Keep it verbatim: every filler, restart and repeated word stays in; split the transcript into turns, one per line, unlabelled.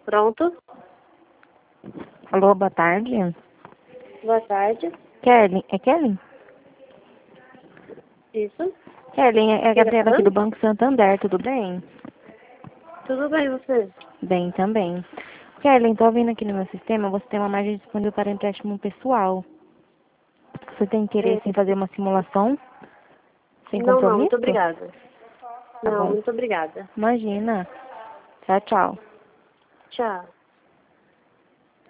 Pronto.
Alô, boa tarde.
Boa tarde.
Kelly, é Kelly?
Isso.
Kelly, é a
Quem tá
Gabriela aqui
falando?
do Banco Santander, tudo bem?
Tudo bem, você?
Bem também. Kelly, tô vendo aqui no meu sistema, você tem uma margem disponível para empréstimo pessoal. Você tem
Hum.
interesse em fazer uma simulação? Sem
Não, não,
compromisso?
muito obrigada.
Tá
Não,
bom.
muito obrigada.
Imagina. Tchau, tchau.
Tchau.